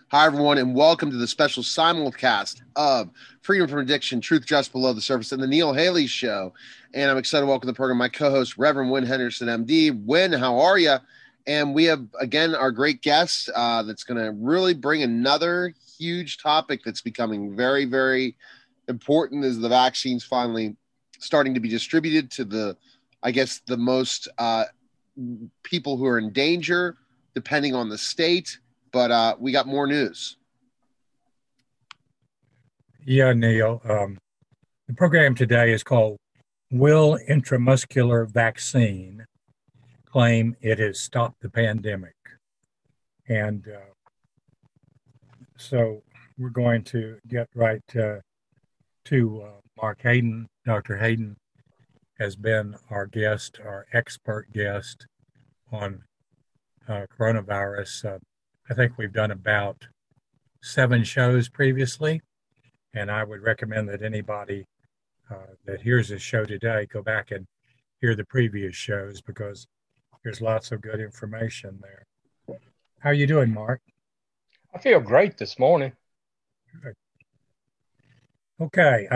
Hi, everyone, and welcome to the special simulcast of Freedom from Addiction, Truth Just Below the Surface, and the Neil Haley Show. And I'm excited to welcome to the program my co-host, Reverend Wynn Henderson, MD. Wynn, how are you? And we have, again, our great guest that's going to really bring another huge topic that's becoming very, very important as the vaccine's finally starting to be distributed to the most people who are in danger, depending on the state. But we got more news. Yeah, Neil. The program today is called Will Intramuscular Vaccine Claim It Has Stopped the Pandemic? And so we're going to get right to Mark Hayden. Dr. Hayden has been our guest, our expert guest on coronavirus. I think we've done about 7 shows previously. And I would recommend that anybody that hears this show today go back and hear the previous shows because there's lots of good information there. How are you doing, Mark? I feel great this morning. Good. Okay.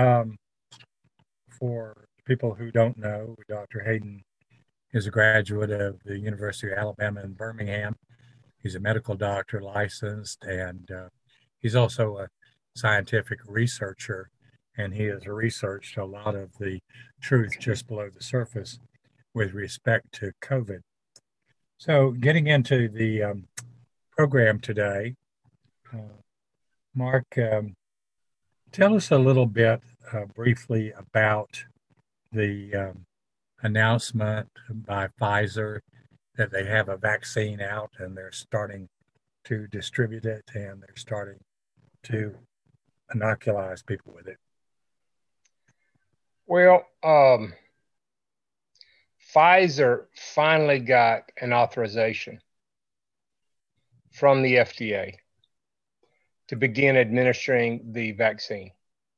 For people who don't know, Dr. Hayden is a graduate of the University of Alabama in Birmingham. He's a medical doctor licensed, and he's also a scientific researcher, and he has researched a lot of the truth just below the surface with respect to COVID. So getting into the program today, Mark, tell us a little bit briefly about the announcement by Pfizer that they have a vaccine out and they're starting to distribute it and they're starting to inoculize people with it. Well, Pfizer finally got an authorization from the FDA to begin administering the vaccine.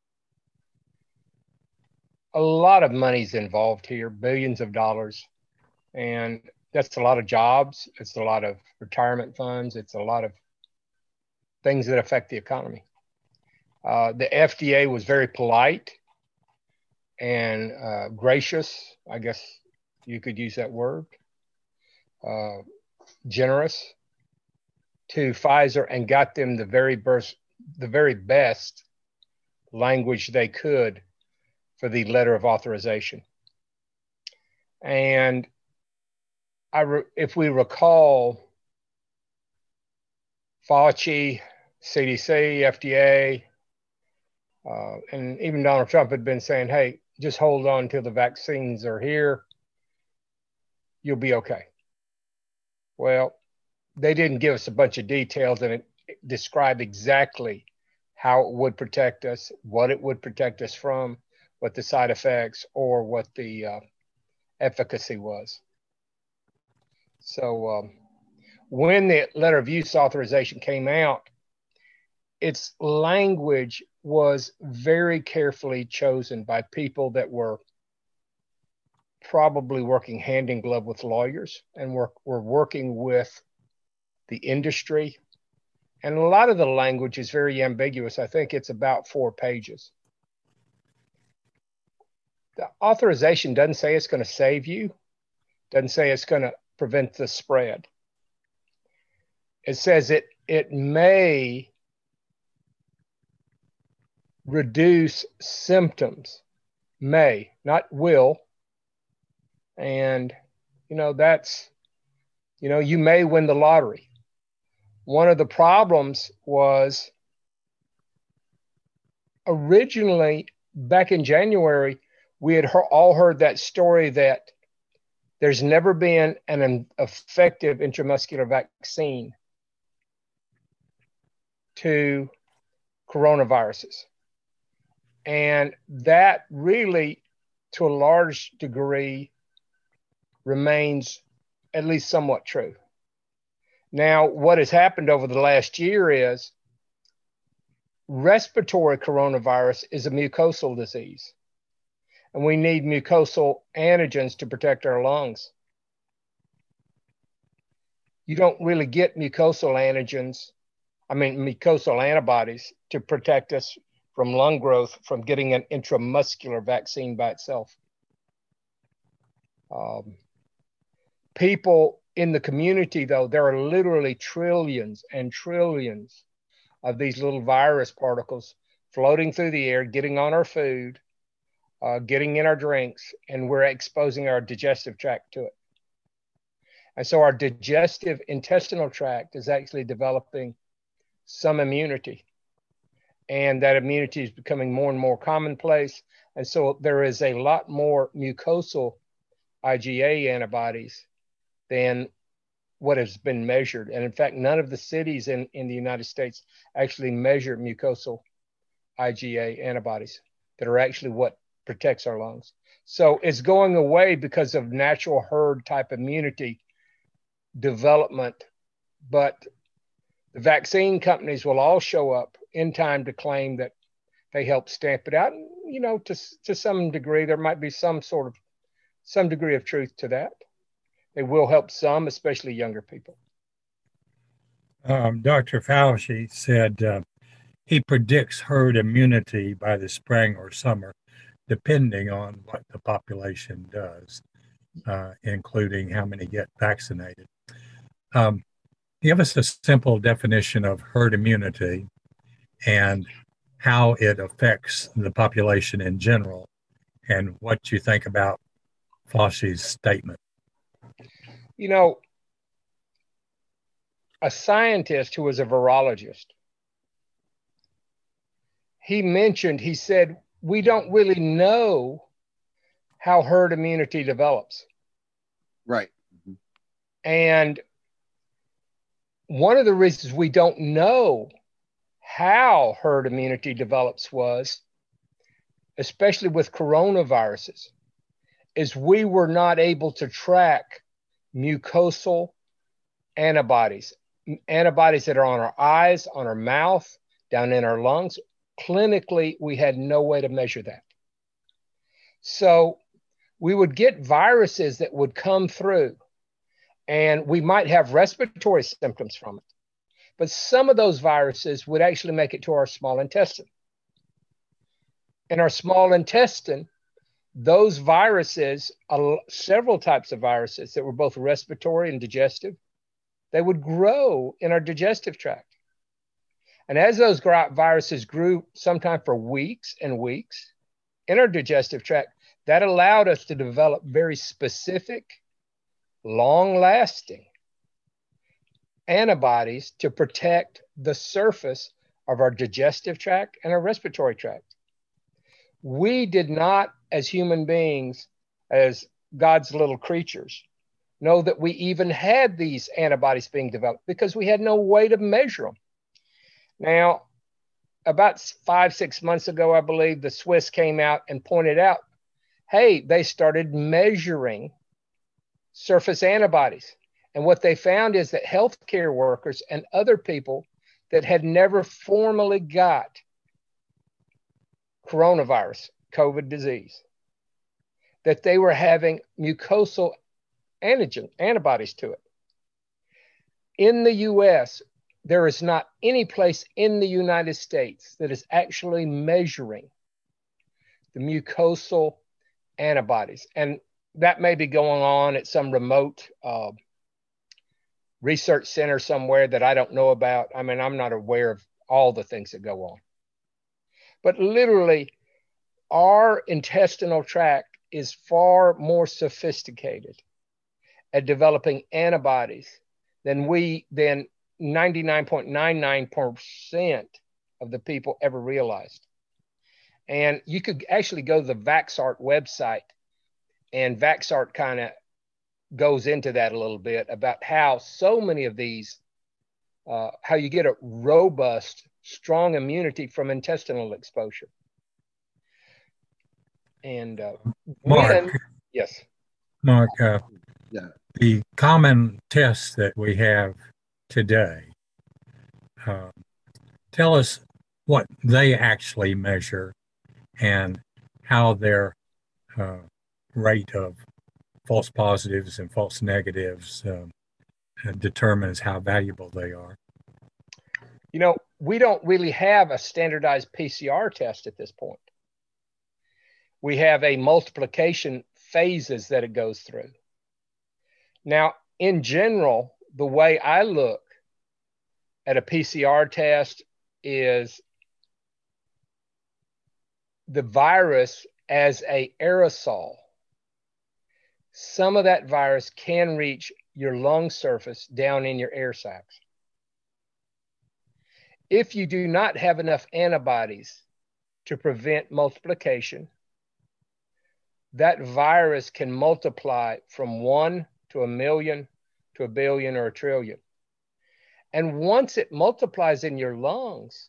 A lot of money's involved here, billions of dollars, and that's a lot of jobs. It's a lot of retirement funds. It's a lot of things that affect the economy. The FDA was very polite and gracious, I guess you could use that word, generous to Pfizer and got them the very best language they could for the letter of authorization. And if we recall, Fauci, CDC, FDA, and even Donald Trump had been saying, hey, just hold on till the vaccines are here. You'll be okay. Well, they didn't give us a bunch of details and it described exactly how it would protect us, what it would protect us from, what the side effects or what the efficacy was. So when the letter of use authorization came out, its language was very carefully chosen by people that were probably working hand in glove with lawyers and were working with the industry. And a lot of the language is very ambiguous. I think it's about 4 pages. The authorization doesn't say it's going to save you, doesn't say it's going to prevent the spread. It says it may reduce symptoms, may, not will. And, that's, you may win the lottery. One of the problems was originally back in January, we had all heard that story that there's never been an effective intramuscular vaccine to coronaviruses. And that really, to a large degree, remains at least somewhat true. Now, what has happened over the last year is respiratory coronavirus is a mucosal disease, and we need mucosal antigens to protect our lungs. You don't really get mucosal antigens mucosal antibodies to protect us from lung growth from getting an intramuscular vaccine by itself. People in the community, though, there are literally trillions and trillions of these little virus particles floating through the air, getting on our food, getting in our drinks, and we're exposing our digestive tract to it. And so our digestive intestinal tract is actually developing some immunity. And that immunity is becoming more and more commonplace. And so there is a lot more mucosal IgA antibodies than what has been measured. And in fact, none of the cities in the United States actually measure mucosal IgA antibodies that are actually what protects our lungs. So it's going away because of natural herd type immunity development, but the vaccine companies will all show up in time to claim that they help stamp it out. And, you know, to some degree, there might be some degree of truth to that. They will help some, especially younger people. Dr. Fauci said he predicts herd immunity by the spring or summer, depending on what the population does, including how many get vaccinated. Give us a simple definition of herd immunity and how it affects the population in general, and what you think about Fauci's statement. You know, a scientist who was a virologist, he said, we don't really know how herd immunity develops. Right. Mm-hmm. And one of the reasons we don't know how herd immunity develops was, especially with coronaviruses, is we were not able to track mucosal antibodies that are on our eyes, on our mouth, down in our lungs. Clinically, we had no way to measure that. So we would get viruses that would come through, and we might have respiratory symptoms from it. But some of those viruses would actually make it to our small intestine. In our small intestine, those viruses, several types of viruses that were both respiratory and digestive, they would grow in our digestive tract. And as those viruses grew, sometimes for weeks and weeks, in our digestive tract, that allowed us to develop very specific, long-lasting antibodies to protect the surface of our digestive tract and our respiratory tract. We did not, as human beings, as God's little creatures, know that we even had these antibodies being developed because we had no way to measure them. Now, about 5-6 months ago, I believe, the Swiss came out and pointed out, hey, they started measuring surface antibodies. And what they found is that healthcare workers and other people that had never formally got coronavirus, COVID disease, that they were having mucosal antibodies to it. In the US, there is not any place in the United States that is actually measuring the mucosal antibodies. And that may be going on at some remote research center somewhere that I don't know about. I mean, I'm not aware of all the things that go on. But literally, our intestinal tract is far more sophisticated at developing antibodies than 99.99% of the people ever realized. And you could actually go to the Vaxart website, and Vaxart kind of goes into that a little bit about how so many of these, how you get a robust, strong immunity from intestinal exposure. And Mark, yes, Mark, yeah. The common tests that we have today, tell us what they actually measure and how their rate of false positives and false negatives determines how valuable they are. We don't really have a standardized PCR test at this point. We have a multiplication phases that it goes through. Now, in general, the way I look at a PCR test is the virus as an aerosol. Some of that virus can reach your lung surface down in your air sacs. If you do not have enough antibodies to prevent multiplication, that virus can multiply from 1 to 1,000,000 to 1,000,000,000 or 1,000,000,000. And once it multiplies in your lungs,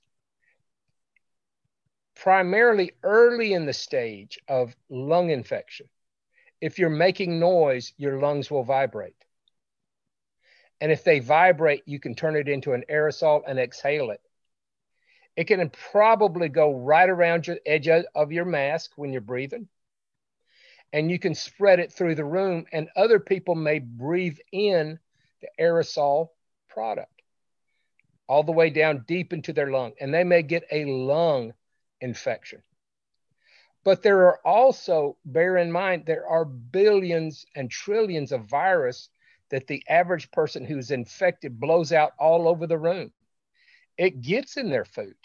primarily early in the stage of lung infection, if you're making noise, your lungs will vibrate. And if they vibrate, you can turn it into an aerosol and exhale it. It can probably go right around your edge of your mask when you're breathing. And you can spread it through the room, and other people may breathe in the aerosol product all the way down deep into their lung, and they may get a lung infection. But there are also, bear in mind, there are billions and trillions of virus that the average person who's infected blows out all over the room. It gets in their food.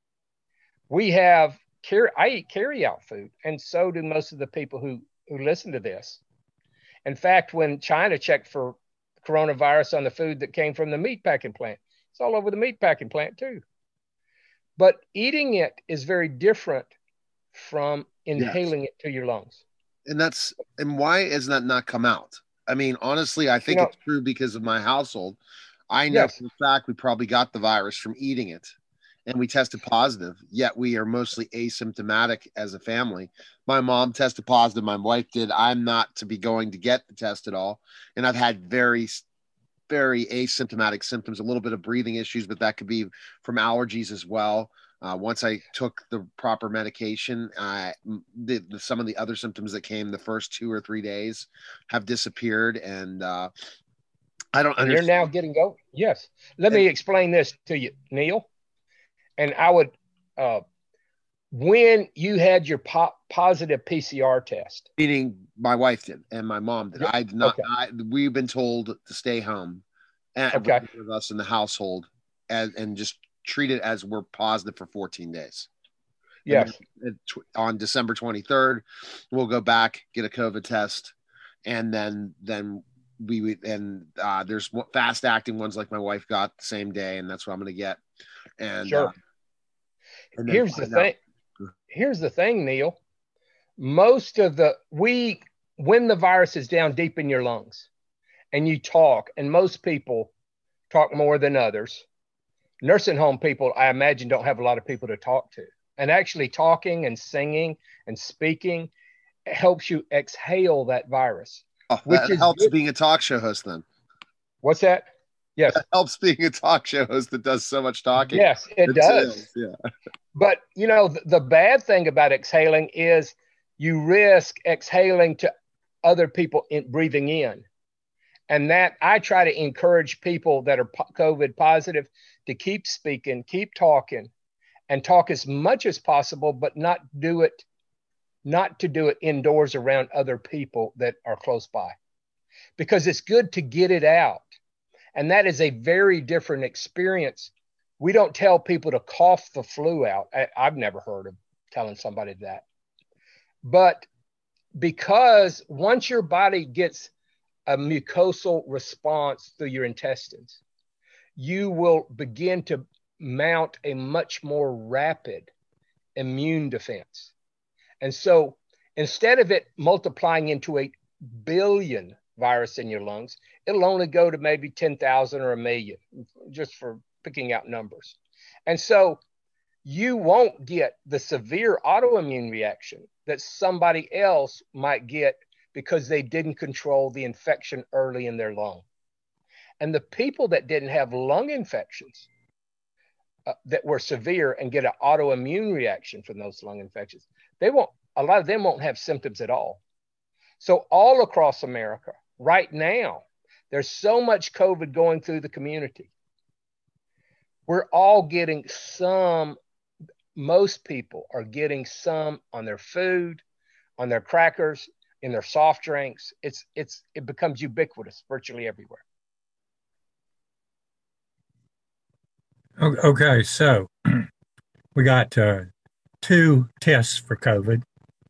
I eat carry-out food, and so do most of the people who listen to this. In fact, when China checked for coronavirus on the food that came from the meatpacking plant, it's all over the meatpacking plant too. But eating it is very different from inhaling it to your lungs. And why has that not come out? I mean, honestly, I think it's true because of my household. I know for a fact we probably got the virus from eating it, and we tested positive, yet we are mostly asymptomatic as a family. My mom tested positive. My wife did. I'm not to be going to get the test at all. And I've had very, very asymptomatic symptoms, a little bit of breathing issues, but that could be from allergies as well. Once I took the proper medication, some of the other symptoms that came the first 2 or 3 days have disappeared. And I don't understand. You're now getting go. Yes. Let me explain this to you, Neil. And I would, when you had your positive PCR test. Meaning my wife did and my mom did. I did not. Okay. We've been told to stay home with us in the household and just treat it as we're positive for 14 days. Yes. On December 23rd, we'll go back, get a COVID test, and then there's fast acting ones like my wife got the same day, and that's what I'm going to get. And sure. Here's the thing, Neil. Most of when the virus is down deep in your lungs and you talk, and most people talk more than others. Nursing home people, I imagine, don't have a lot of people to talk to. And actually talking and singing and speaking helps you exhale that virus. Which helps being a talk show host then. What's that? Yes. That helps being a talk show host that does so much talking. Yes, it does. Yeah. But, the bad thing about exhaling is you risk exhaling to other people breathing in. And that I try to encourage people that are COVID positive to keep speaking, keep talking, and talk as much as possible, but not to do it indoors around other people that are close by. Because it's good to get it out. And that is a very different experience. We don't tell people to cough the flu out. I've never heard of telling somebody that. But because once your body gets a mucosal response through your intestines, you will begin to mount a much more rapid immune defense. And so instead of it multiplying into 1 billion virus in your lungs, it'll only go to maybe 10,000 or 1 million, just for picking out numbers. And so you won't get the severe autoimmune reaction that somebody else might get because they didn't control the infection early in their lung. And the people that didn't have lung infections that were severe and get an autoimmune reaction from those lung infections, a lot of them won't have symptoms at all. So all across America right now, there's so much COVID going through the community We're all getting some, most people are getting some on their food, on their crackers, in their soft drinks. It becomes ubiquitous virtually everywhere. Okay, so we got 2 tests for COVID.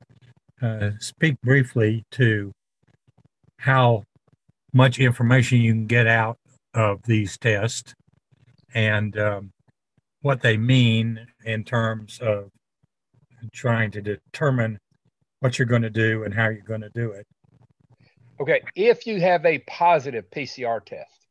Speak briefly to how much information you can get out of these tests and what they mean in terms of trying to determine what you're going to do and how you're going to do it. Okay, if you have a positive PCR test,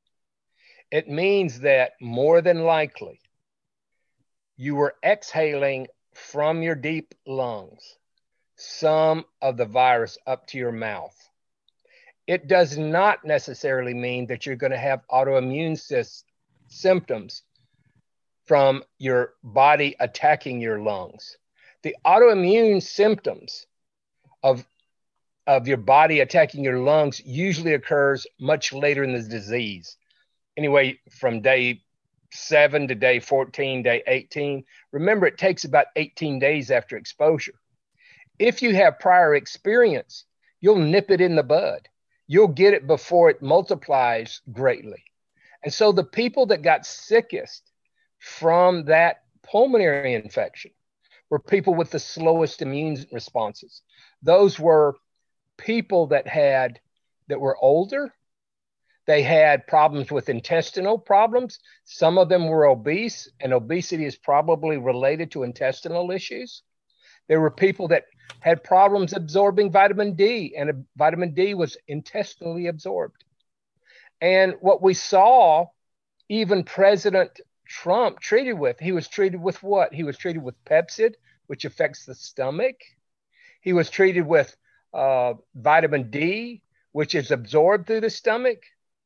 it means that more than likely you were exhaling from your deep lungs some of the virus up to your mouth. It does not necessarily mean that you're going to have autoimmune symptoms from your body attacking your lungs. The autoimmune symptoms of your body attacking your lungs usually occurs much later in the disease. Anyway, from day 7 to day 14, day 18. Remember, it takes about 18 days after exposure. If you have prior experience, you'll nip it in the bud. You'll get it before it multiplies greatly. And so the people that got sickest from that pulmonary infection were people with the slowest immune responses. Those were people that were older. They had problems with intestinal problems. Some of them were obese, and obesity is probably related to intestinal issues. There were people that had problems absorbing vitamin D, and vitamin D was intestinally absorbed. And what we saw, even President Trump he was treated with what? He was treated with Pepcid, which affects the stomach. He was treated with vitamin D, which is absorbed through the stomach.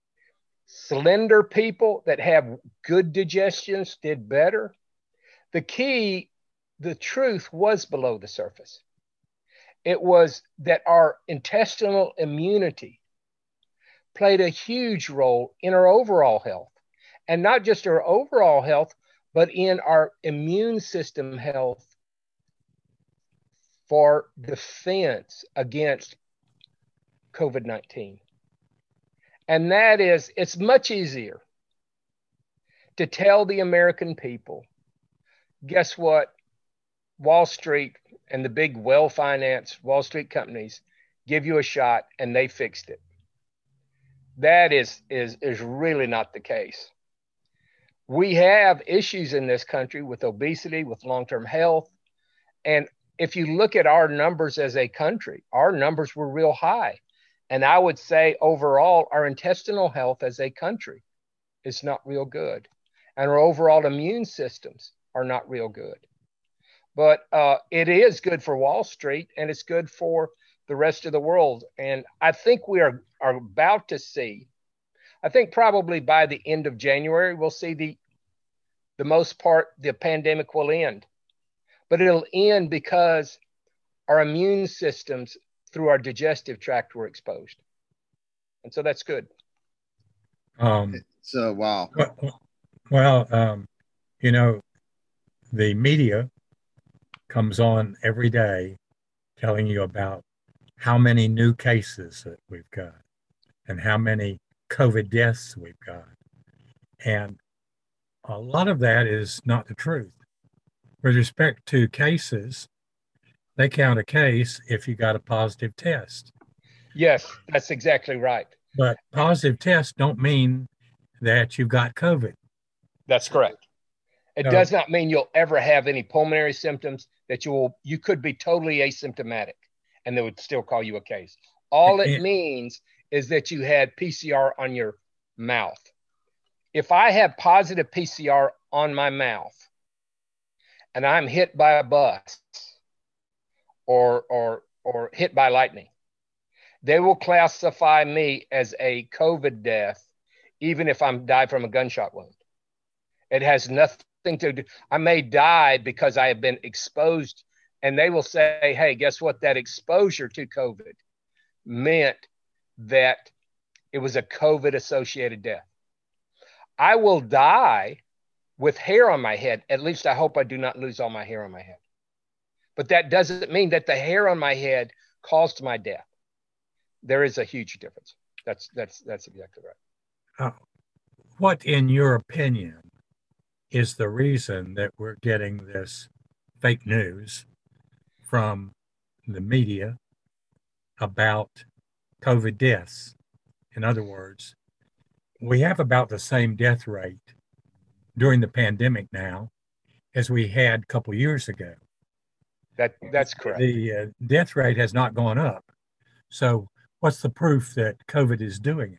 Slender people that have good digestions did better. The truth was below the surface. It was that our intestinal immunity played a huge role in our overall health, and not just our overall health, but in our immune system health for defense against COVID-19. And that is, it's much easier to tell the American people, guess what? Wall Street and the big well-financed Wall Street companies give you a shot and they fixed it. That is really not the case. We have issues in this country with obesity, with long-term health. And if you look at our numbers as a country, our numbers were real high. And I would say overall, our intestinal health as a country is not real good. And our overall immune systems are not real good. But it is good for Wall Street, and it's good for the rest of the world. And I think we are about to see, I think probably by the end of January, we'll see the most part, the pandemic will end. But it'll end because our immune systems through our digestive tract were exposed. And so that's good. So, wow. Well, the media comes on every day telling you about how many new cases that we've got and how many COVID deaths we've got. And a lot of that is not the truth. With respect to cases, they count a case if you got a positive test. Yes, that's exactly right. But positive tests don't mean that you've got COVID. That's correct. It does not mean you'll ever have any pulmonary symptoms, that you could be totally asymptomatic and they would still call you a case. All it means is that you had PCR on your mouth. If I have positive PCR on my mouth and I'm hit by a bus or hit by lightning, they will classify me as a COVID death, even if I'm died from a gunshot wound. It has nothing to do. I may die because I have been exposed, and they will say, hey, guess what? That exposure to COVID meant that it was a COVID associated death. I will die with hair on my head. At least I hope I do not lose all my hair on my head. But that doesn't mean that the hair on my head caused my death. There is a huge difference. That's exactly right. What, in your opinion, is the reason that we're getting this fake news from the media about COVID deaths? In other words, we have about the same death rate during the pandemic now as we had a couple years ago. That's correct. The death rate has not gone up. So what's the proof that COVID is doing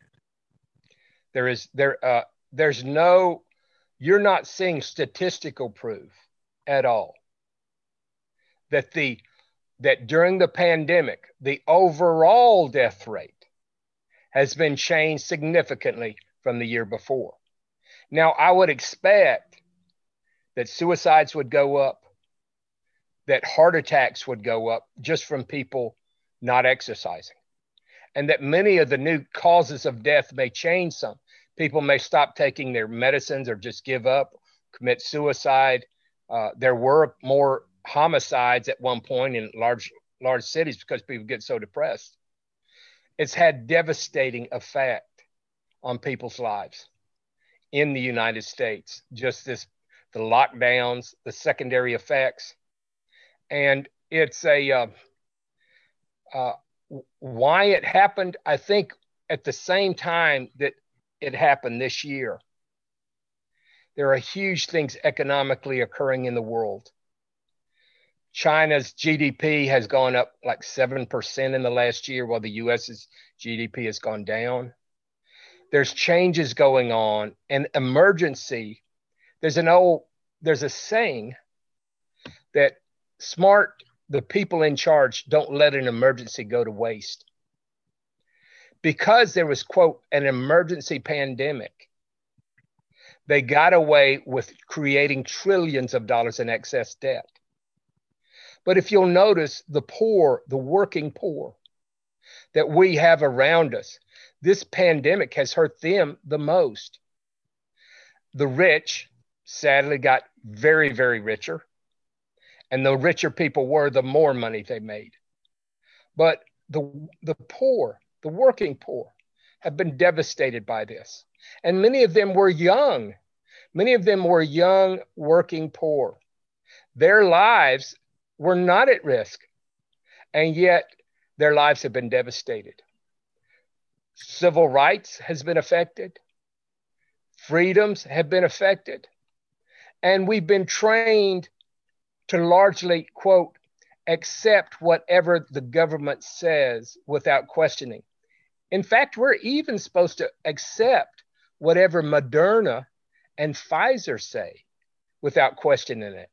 it? There's no, you're not seeing statistical proof at all that during the pandemic, the overall death rate has been changed significantly from the year before. Now, I would expect that suicides would go up, that heart attacks would go up just from people not exercising, and that many of the new causes of death may change some. People may stop taking their medicines or just give up, commit suicide. There were more homicides at one point in large cities because people get so depressed. It's had devastating effect on people's lives in the United States. Just the lockdowns, the secondary effects. And it's why it happened, I think at the same time that it happened this year, there are huge things economically occurring in the world. China's GDP has gone up like 7% in the last year, while the US's GDP has gone down. There's changes going on, and emergency. There's a saying that the people in charge don't let an emergency go to waste. Because there was, quote, an emergency pandemic, they got away with creating trillions of dollars in excess debt. But if you'll notice, the poor, the working poor that we have around us, this pandemic has hurt them the most. The rich, sadly, got very, very richer. And the richer people were, the more money they made. But the poor, the working poor, have been devastated by this. And many of them were young. Many of them were young, working poor. Their lives were not at risk. And yet their lives have been devastated. Civil rights has been affected. Freedoms have been affected. And we've been trained to largely, quote, accept whatever the government says without questioning. In fact, we're even supposed to accept whatever Moderna and Pfizer say without questioning it.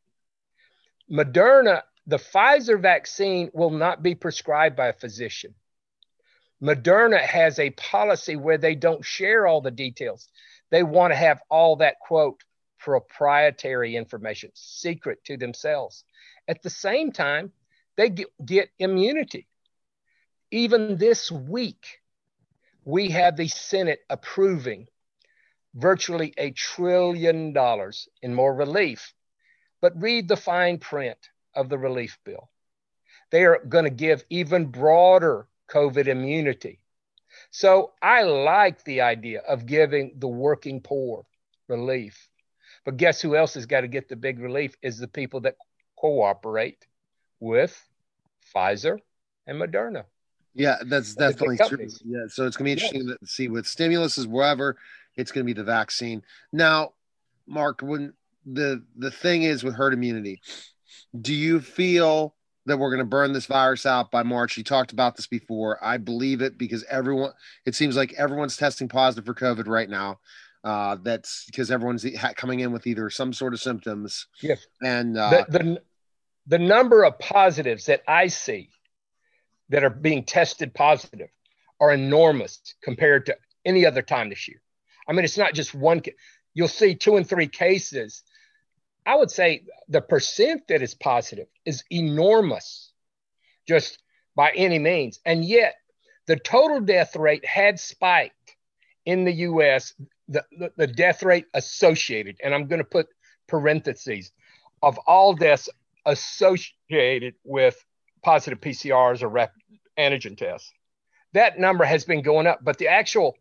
The Pfizer vaccine will not be prescribed by a physician. Moderna has a policy where they don't share all the details. They want to have all that, quote, proprietary information, secret to themselves. At the same time, they get immunity. Even this week, we have the Senate approving virtually $1 trillion in more relief. But read the fine print of the relief bill. They are going to give even broader COVID immunity. So I like the idea of giving the working poor relief. But guess who else has got to get the big relief is the people that cooperate with Pfizer and Moderna. Yeah, that's definitely true. Yeah, so it's going to be interesting to see with stimulus as wherever it's going to be the vaccine. Now, Mark, when the thing is with herd immunity, do you feel that we're going to burn this virus out by March? You talked about this before. I believe it because it seems like everyone's testing positive for COVID right now. That's because everyone's coming in with either some sort of symptoms. Yes. And the number of positives that I see that are being tested positive are enormous compared to any other time this year. I mean, it's not just one. You'll see 2 and 3 cases. I would say the percent that is positive is enormous, just by any means. And yet the total death rate had spiked in the U.S., the death rate associated, and I'm going to put parentheses, of all deaths associated with positive PCRs or rapid antigen tests. That number has been going up, but the actual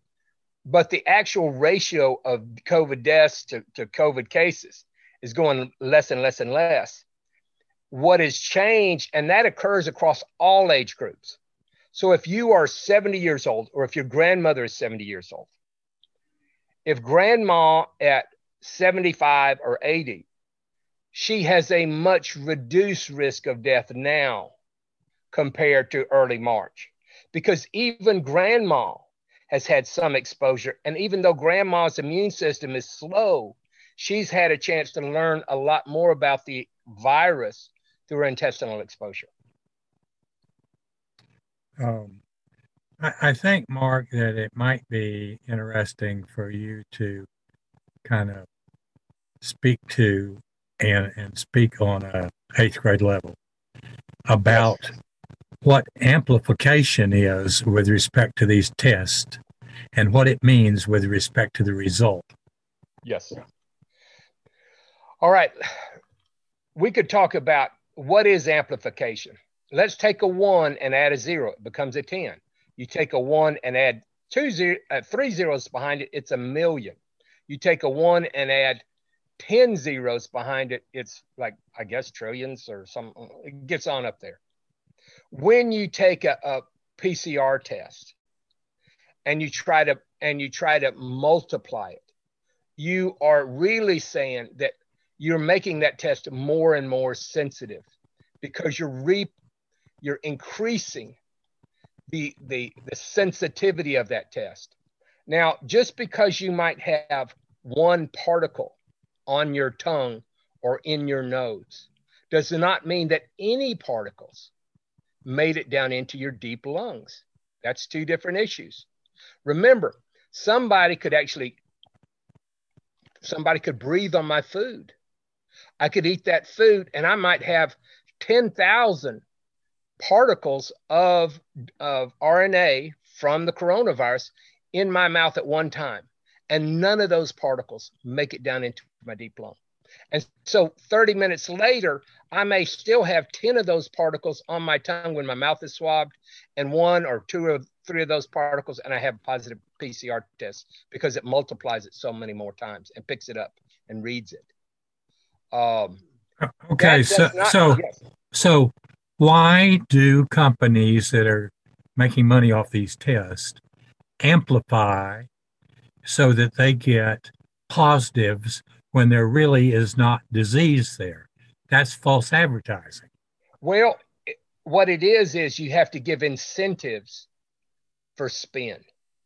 ratio of COVID deaths to COVID cases is going less and less and less. What has changed, and that occurs across all age groups. So if you are 70 years old, or if your grandmother is 70 years old, if grandma at 75 or 80, she has a much reduced risk of death now compared to early March, because even grandma has had some exposure. And even though grandma's immune system is slow, she's had a chance to learn a lot more about the virus through her intestinal exposure. I think, Mark, that it might be interesting for you to kind of speak to and speak on a 8th grade level about what amplification is with respect to these tests and what it means with respect to the result. Yes. All right. We could talk about what is amplification. Let's take a 1 and add a 0. It becomes a 10. You take a 1 and add 3 zeros behind it, it's a million. You take a 1 and add 10 zeros behind it, it's like, I guess, trillions or something. It gets on up there. When you take a PCR test and you try to multiply it, you are really saying that you're making that test more and more sensitive, because you're increasing the sensitivity of that test. Now, just because you might have one particle on your tongue or in your nose does not mean that any particles made it down into your deep lungs. That's two different issues. Remember, somebody could breathe on my food. I could eat that food and I might have 10,000 particles of RNA from the coronavirus in my mouth at one time. And none of those particles make it down into my deep lung. And so 30 minutes later, I may still have 10 of those particles on my tongue when my mouth is swabbed, and 1 or 2 or 3 of those particles, and I have a positive PCR test, because it multiplies it so many more times and picks it up and reads it. Okay, so why do companies that are making money off these tests amplify so that they get positives when there really is not disease there? That's false advertising. Well, what it is you have to give incentives for spend.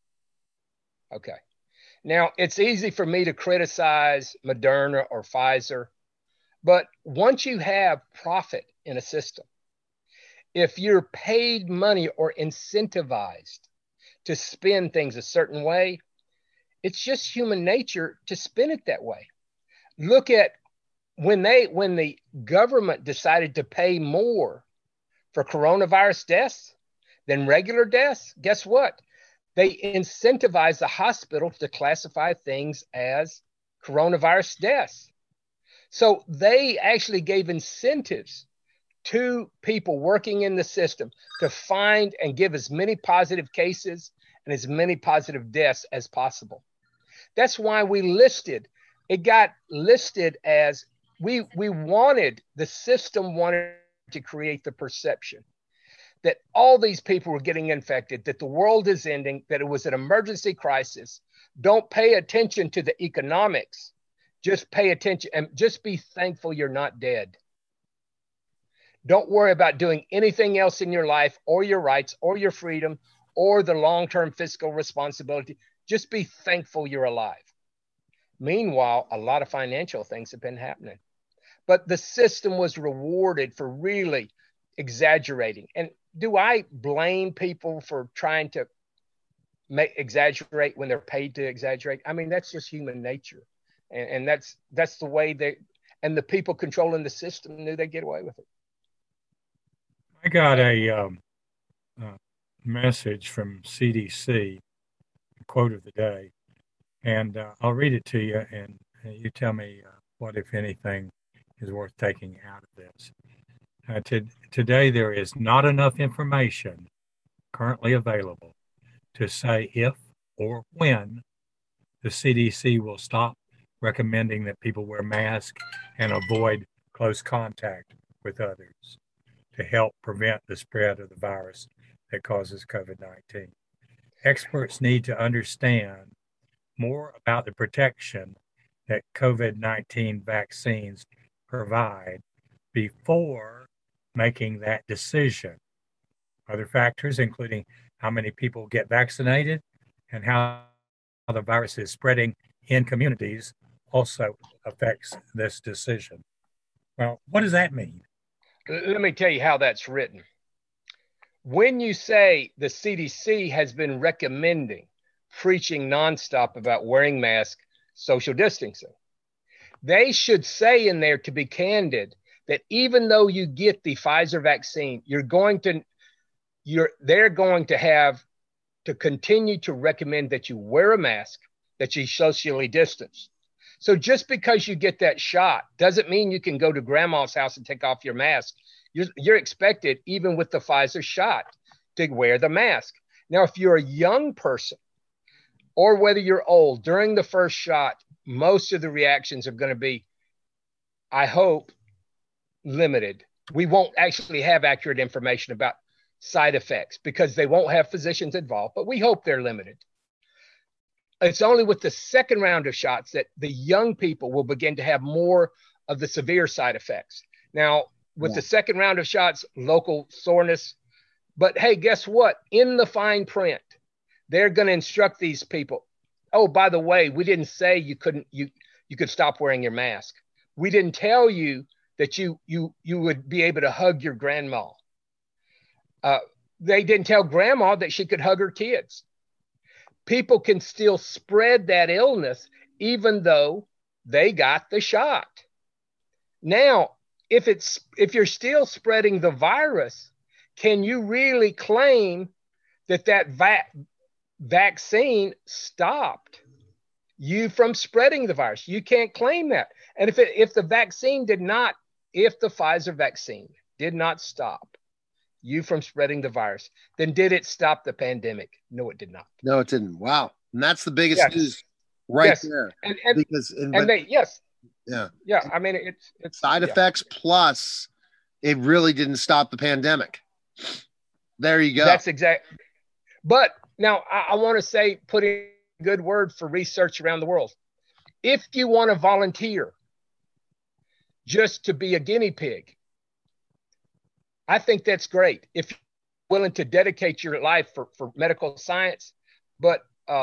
Okay. Now, it's easy for me to criticize Moderna or Pfizer, but once you have profit in a system, if you're paid money or incentivized to spend things a certain way, it's just human nature to spin it that way. Look at when the government decided to pay more for coronavirus deaths than regular deaths, guess what? They incentivized the hospital to classify things as coronavirus deaths. So they actually gave incentives to people working in the system to find and give as many positive cases and as many positive deaths as possible. That's why it got listed as the system wanted to create the perception that all these people were getting infected, that the world is ending, that it was an emergency crisis. Don't pay attention to the economics. Just pay attention and just be thankful you're not dead. Don't worry about doing anything else in your life or your rights or your freedom or the long-term fiscal responsibility. Just be thankful you're alive. Meanwhile, a lot of financial things have been happening. But the system was rewarded for really exaggerating. And do I blame people for trying to exaggerate when they're paid to exaggerate? I mean, that's just human nature. And that's the way the people controlling the system knew they'd get away with it. I got a message from CDC, quote of the day, and I'll read it to you, and you tell me what, if anything, is worth taking out of this. Today, there is not enough information currently available to say if or when the CDC will stop recommending that people wear masks and avoid close contact with others to help prevent the spread of the virus that causes COVID-19. Experts need to understand more about the protection that COVID-19 vaccines provide before making that decision. Other factors, including how many people get vaccinated and how the virus is spreading in communities, also affects this decision. Well, what does that mean? Let me tell you how that's written. When you say the CDC has been recommending, preaching nonstop about wearing masks, social distancing, they should say in there, to be candid, that even though you get the Pfizer vaccine, they're going to have to continue to recommend that you wear a mask, that you socially distance. So just because you get that shot doesn't mean you can go to grandma's house and take off your mask. You're expected, even with the Pfizer shot, to wear the mask. Now, if you're a young person or whether you're old, during the first shot, most of the reactions are going to be, I hope, limited. We won't actually have accurate information about side effects because they won't have physicians involved, but we hope they're limited. It's only with the second round of shots that the young people will begin to have more of the severe side effects. Now, with the second round of shots, local soreness. But hey, guess what? In the fine print, they're going to instruct these people. Oh, by the way, we didn't say you could stop wearing your mask. We didn't tell you that you would be able to hug your grandma. They didn't tell grandma that she could hug her kids. People can still spread that illness even though they got the shot. Now, if you're still spreading the virus, can you really claim that vaccine stopped you from spreading the virus? You can't claim that. And if the Pfizer vaccine did not stop you from spreading the virus, then did it stop the pandemic? No, it did not. No, it didn't. Wow. And that's the biggest news right there. Yeah. I mean, it's side effects plus it really didn't stop the pandemic. There you go. That's exact. But now I want to say, put in a good word for research around the world. If you want to volunteer just to be a guinea pig, I think that's great. If you're willing to dedicate your life for medical science, but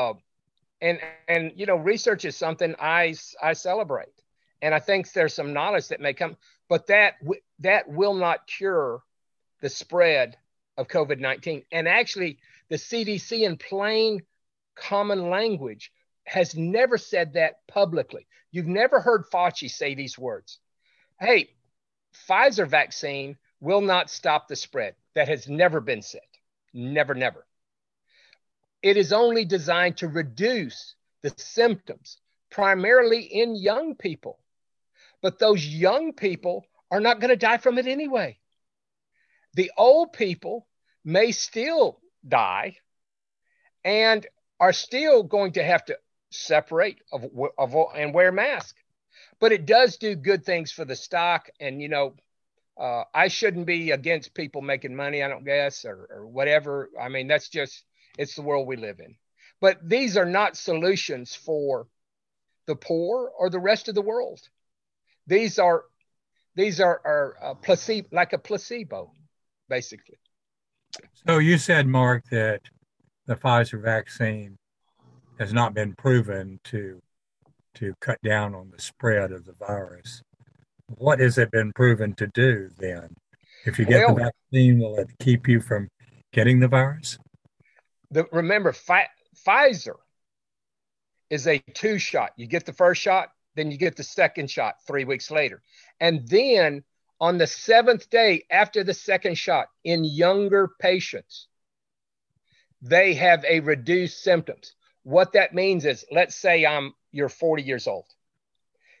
research is something I celebrate. And I think there's some knowledge that may come, but that will not cure the spread of COVID-19. And actually, the CDC in plain common language has never said that publicly. You've never heard Fauci say these words. Hey, Pfizer vaccine will not stop the spread. That has never been said. Never, never. It is only designed to reduce the symptoms, primarily in young people. But those young people are not going to die from it anyway. The old people may still die and are still going to have to separate and wear masks. But it does do good things for the stock. And, I shouldn't be against people making money, I don't guess, or whatever. I mean, it's the world we live in. But these are not solutions for the poor or the rest of the world. These are placebo, like a placebo, basically. So you said, Mark, that the Pfizer vaccine has not been proven to cut down on the spread of the virus. What has it been proven to do then? If you get the vaccine, will it keep you from getting the virus? Remember, Pfizer is a 2-shot. You get the first shot, then you get the second shot 3 weeks later. And then on the 7th day after the second shot, in younger patients, they have a reduced symptoms. What that means is, let's say you're 40 years old.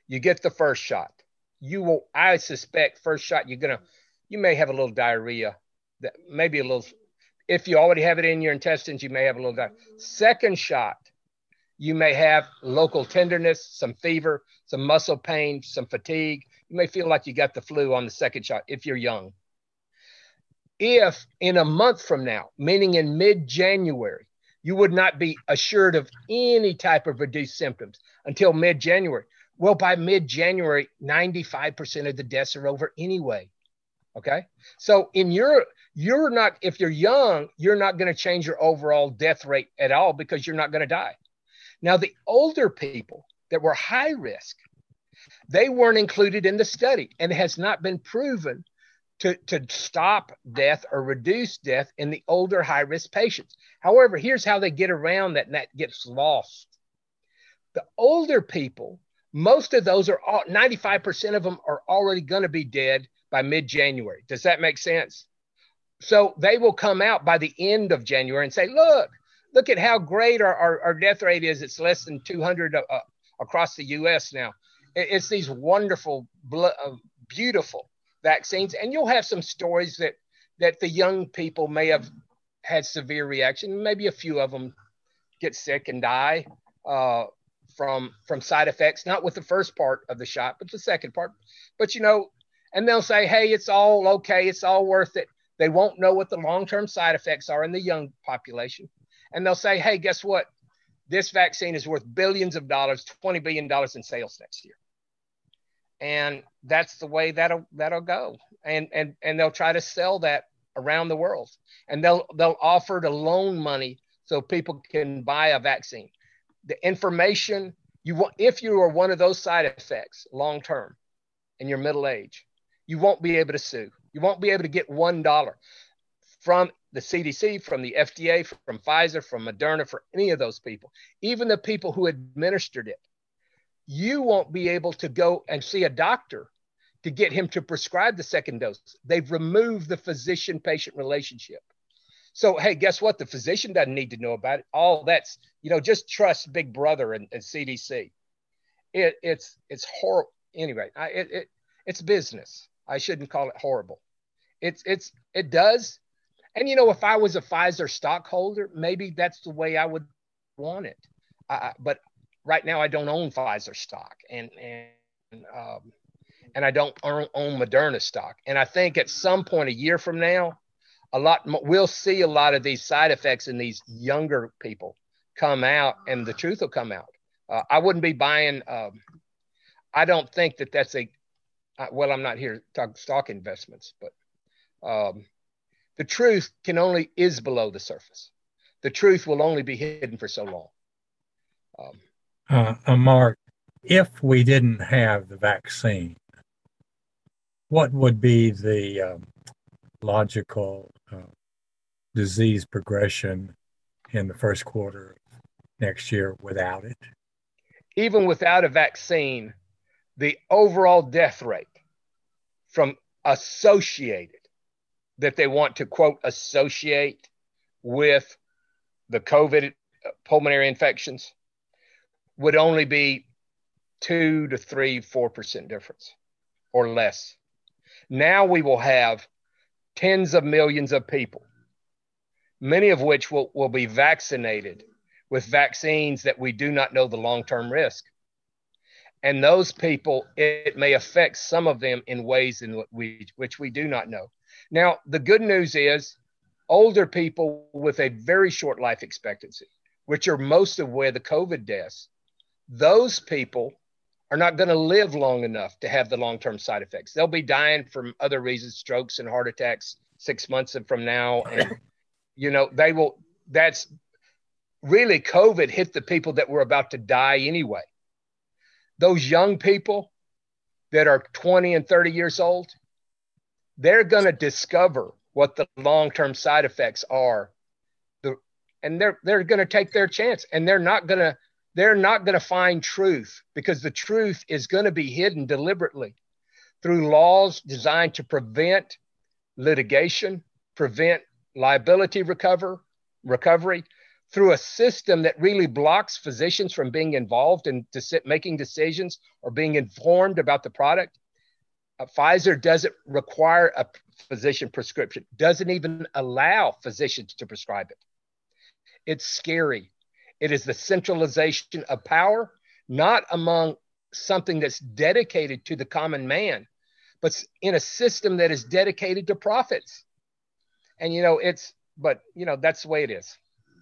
You get the first shot. I suspect first shot, you may have a little diarrhea, that maybe a little, if you already have it in your intestines, you may have a little diarrhea. Second shot, you may have local tenderness, some fever, some muscle pain, some fatigue. You may feel like you got the flu on the second shot if you're young. If in a month from now, meaning in mid-January, you would not be assured of any type of reduced symptoms until mid-January. Well, by mid-January, 95% of the deaths are over anyway. Okay. So you're not, if you're young, you're not going to change your overall death rate at all because you're not going to die. Now, the older people that were high risk, they weren't included in the study, and it has not been proven to stop death or reduce death in the older high-risk patients. However, here's how they get around that, and that gets lost. The older people, most of those 95% of them are already going to be dead by mid-January. Does that make sense? So they will come out by the end of January and say, look at how great our death rate is. It's less than 200 across the U.S. now. It's these wonderful, beautiful vaccines. And you'll have some stories that the young people may have had severe reaction. Maybe a few of them get sick and die from side effects, not with the first part of the shot, but the second part. But, and they'll say, hey, it's all okay. It's all worth it. They won't know what the long-term side effects are in the young population. And they'll say, hey, guess what? This vaccine is worth billions of dollars, $20 billion in sales next year. And that's the way that'll go. And they'll try to sell that around the world. And they'll offer to loan money so people can buy a vaccine. The information if you are one of those side effects long-term in your middle age, you won't be able to sue. You won't be able to get $1 from the CDC, from the FDA, from Pfizer, from Moderna, for any of those people, even the people who administered it. You won't be able to go and see a doctor to get him to prescribe the second dose. They've removed the physician-patient relationship. So, hey, guess what? The physician doesn't need to know about it. All that's, just trust Big Brother and CDC. It's horrible. Anyway, it's business. I shouldn't call it horrible. It does. And, if I was a Pfizer stockholder, maybe that's the way I would want it. But right now I don't own Pfizer stock and I don't own Moderna stock. And I think at some point a year from now, we'll see a lot of these side effects in these younger people come out, and the truth will come out. I wouldn't be buying. I don't think that's I'm not here to talk stock investments, but the truth is below the surface. The truth will only be hidden for so long. Mark, if we didn't have the vaccine, what would be the logical disease progression in the first quarter of next year without it? Even without a vaccine, the overall death rate from associated, that they want to, quote, associate with the COVID pulmonary infections, would only be 2 to 3, 4% difference or less. Now we will have tens of millions of people, many of which will be vaccinated with vaccines that we do not know the long-term risk. And those people, it may affect some of them in ways in which we do not know. Now, the good news is older people with a very short life expectancy, which are most of where the COVID deaths, those people are not going to live long enough to have the long-term side effects. They'll be dying from other reasons, strokes and heart attacks 6 months from now. And, that's really COVID hit the people that were about to die anyway. Those young people that are 20 and 30 years old, they're going to discover what the long-term side effects are. And they're going to take their chance, and they're not going to find truth, because the truth is going to be hidden deliberately through laws designed to prevent litigation, prevent liability recovery, through a system that really blocks physicians from being involved in making decisions or being informed about the product. Pfizer doesn't require a physician prescription, doesn't even allow physicians to prescribe it. It's scary. It is the centralization of power, not among something that's dedicated to the common man, but in a system that is dedicated to profits. And, that's the way it is.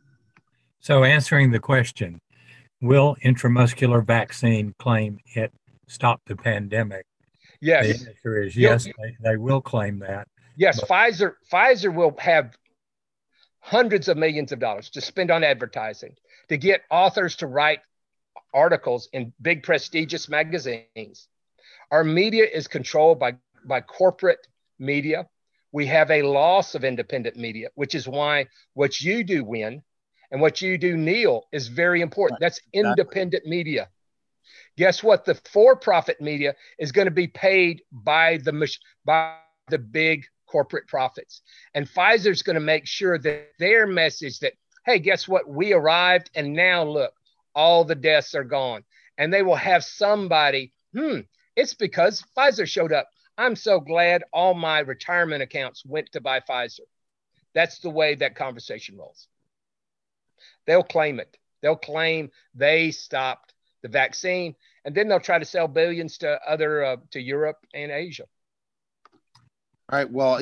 So answering the question, will intramuscular vaccine claim it stopped the pandemic? Yes. The answer is yes, they will claim that. Yes, but Pfizer will have hundreds of millions of dollars to spend on advertising, to get authors to write articles in big prestigious magazines. Our media is controlled by corporate media. We have a loss of independent media, which is why what you do, Win, and what you do, Neil, is very important. That's independent media. Guess what? The for-profit media is going to be paid by the big corporate profits. And Pfizer's going to make sure that their message that, hey, guess what? We arrived, and now look, all the deaths are gone. And they will have somebody, it's because Pfizer showed up. I'm so glad all my retirement accounts went to buy Pfizer. That's the way that conversation rolls. They'll claim it. They'll claim they stopped the vaccine, and then they'll try to sell billions to to Europe and Asia. All right. Well,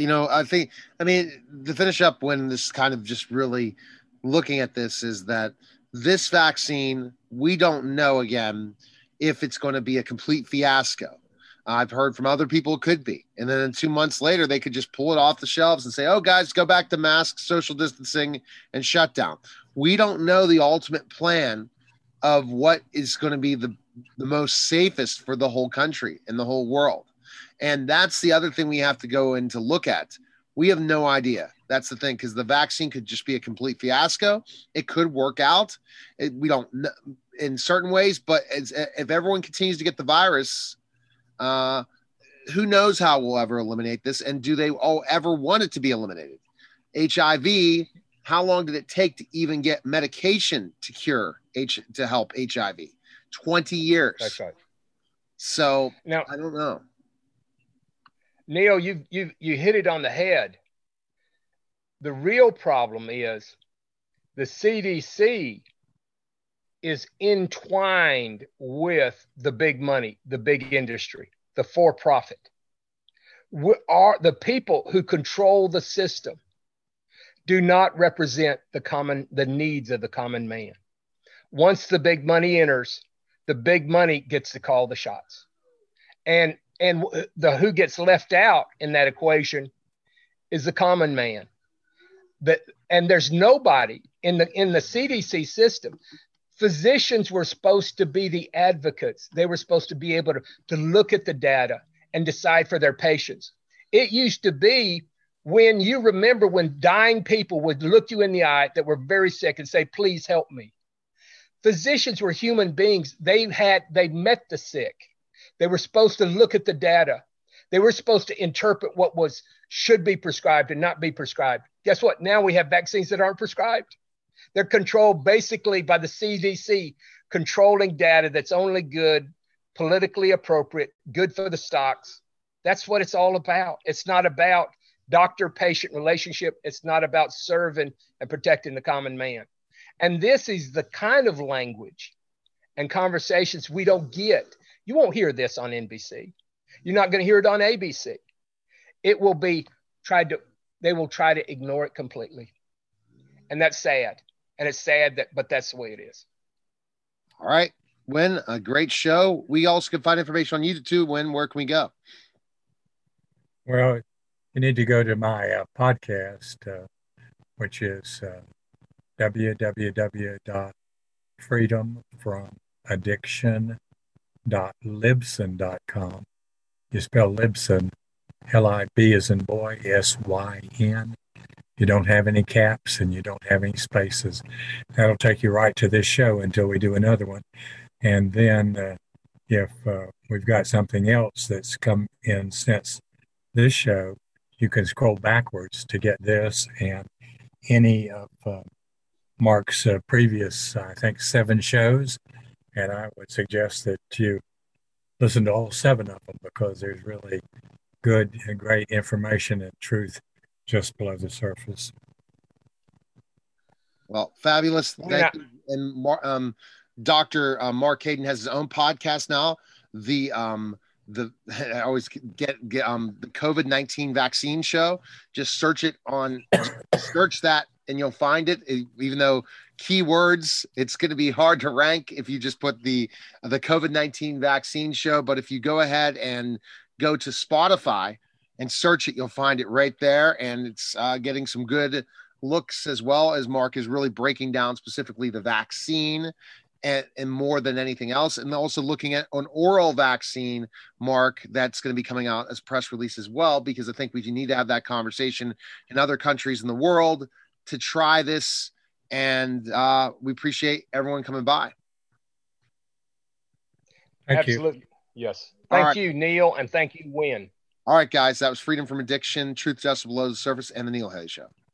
to finish up, when this kind of just really looking at this is that this vaccine, we don't know again if it's going to be a complete fiasco. I've heard from other people it could be. And then 2 months later, they could just pull it off the shelves and say, oh, guys, go back to masks, social distancing, and shutdown. We don't know the ultimate plan of what is going to be the most safest for the whole country and the whole world. And that's the other thing we have to go in to look at. We have no idea. That's the thing, because the vaccine could just be a complete fiasco. It could work out. We don't know in certain ways, but if everyone continues to get the virus, who knows how we'll ever eliminate this, and do they all ever want it to be eliminated? HIV, how long did it take to even get medication to cure to help HIV? 20 years. That's right. So now, I don't know. Neil, you hit it on the head. The real problem is the CDC is entwined with the big money, the big industry, the for-profit. The people who control the system do not represent the needs of the common man. Once the big money enters, the big money gets to call the shots. And who gets left out in that equation is the common man. And there's nobody in the CDC system. Physicians were supposed to be the advocates. They were supposed to be able to look at the data and decide for their patients. It used to be when dying people would look you in the eye that were very sick and say, please help me. Physicians were human beings. They met the sick. They were supposed to look at the data. They were supposed to interpret what should be prescribed and not be prescribed. Guess what? Now we have vaccines that aren't prescribed. They're controlled basically by the CDC, controlling data that's only good, politically appropriate, good for the stocks. That's what it's all about. It's not about doctor-patient relationship. It's not about serving and protecting the common man. And this is the kind of language and conversations we don't get. You won't hear this on NBC. You're not going to hear it on ABC. It will be they will try to ignore it completely. And that's sad. And it's sad but that's the way it is. All right. Win, a great show. We also can find information on you too. Win, where can we go? Well, you need to go to my podcast, which is www.freedomfromaddiction.libsyn.com. You spell Libsyn, L-I-B as in boy, S-Y-N. You don't have any caps and you don't have any spaces. That'll take you right to this show until we do another one. And then if we've got something else that's come in since this show, you can scroll backwards to get this and any of Mark's previous, I think, 7 shows, and I would suggest that you listen to all 7 of them because there's really good and great information and truth just below the surface. Well, fabulous. Thank you. And Dr. Mark Hayden has his own podcast now. I always get the COVID-19 vaccine show. Just search that and you'll find it. Even though keywords, it's going to be hard to rank if you just put the COVID-19 vaccine show. But if you go ahead and go to Spotify and search it, you'll find it right there. And it's getting some good looks, as well as Mark is really breaking down specifically the vaccine and more than anything else. And also looking at an oral vaccine, Mark, that's going to be coming out as press release as well, because I think we need to have that conversation in other countries in the world to try this. And we appreciate everyone coming by. Thank Absolutely. you. Yes. Thank you, Neil, and thank you, Wynn. All right, guys, that was Freedom from Addiction, Truth Just Below the Surface, and the Neil Haley Show.